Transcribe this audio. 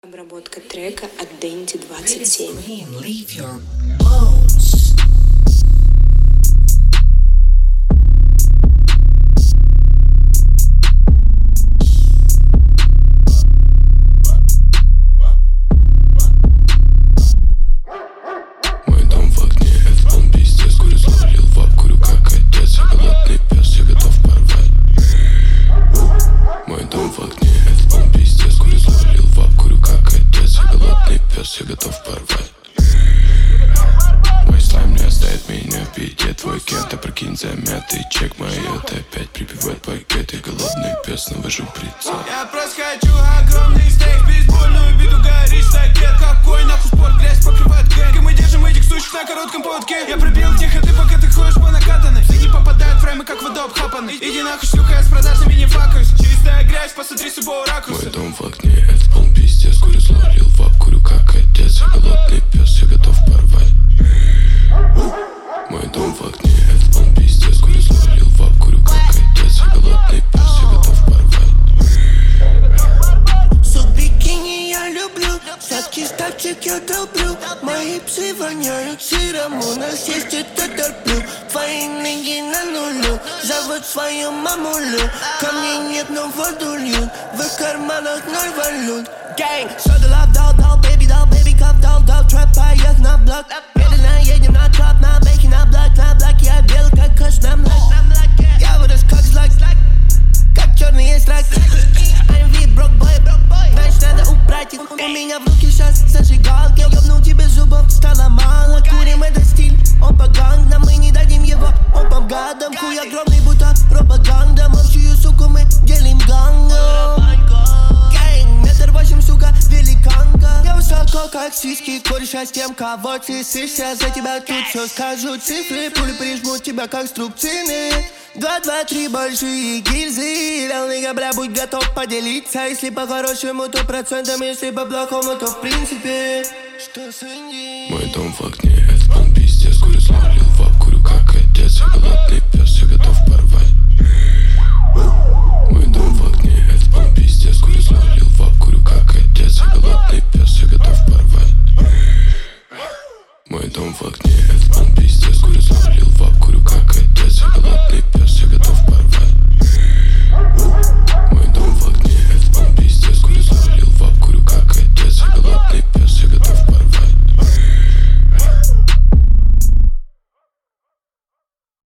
Обработка трека от Дэнди 27. Мой дом в огне, это он пиздец. Курю зловлил вап, курю как отец. Я голодный пес, я готов порвать. Мой дом в огне, это он пиздец. Курю зловлил вап, курю как отец. Я голодный пес, я готов порвать. Мой слайм не оставит меня в беде. Твой кент, опрокинь замятый чек. Мои это опять припевает пакет. Я голодный пес, навожу прицел. Я просто хочу огромный стейк, бейсбольную биту, горишь стакет. Какой нахуй спорт, грязь покрывает гэнг. И мы держим этих сучек на коротком поводке. Я пробил тихо, ты пока ты ходишь по накатанной. Все не попадают в фреймы, как вода обхапанный. Иди нахуй, шлюха, я с продажными не факаюсь. Чистая грязь, посмотри с любого ракурса. Мой дом в огне, это он пиздец. Курю зловлил вап, курю как отец. Я голодный пес, я готов порвать. Мой дом в огне, это он пиздец. Курю зловлил вап, курю как отец. Я голодный пес, я готов порвать. Суп бикини я люблю, сладкий стакчик я долблю. Мои псы воняют сыром, у нас есть это торплю. Твои ноги на нулю, зовут свою мамулю. Камней нет, но воду льют, в их карманах 0 валют. Gang, soda love, дал, baby, cup, дал, трэп, поех на блок. Медленно едем на троп, на бейке, на блок, я бел, как кош на млак. Я вырос как злак, как черный страйк. I'm broke boy, значит надо убрать их. У меня в руке сейчас зажигалки. Ёбнул тебе зубов, стало мало. Курим это стиль, он по гангам. Мы не дадим его, он по гадам. Хуй огромный, будто пропаганда. Общую суку мы делим гангом. Гэнг, 1,8 м, сука, великанка. Я высоко, как сиськи, кореша с тем, кого ты сышься. За тебя тут все скажу цифры. Пули прижмут тебя, как струбцины. 2, 2, 3 большие гильзы. Реальный бля, будь готов поделиться. Если по-хорошему, то процентом. Если по-плохому, то в принципе. Что с Инди? Мой дом в огне,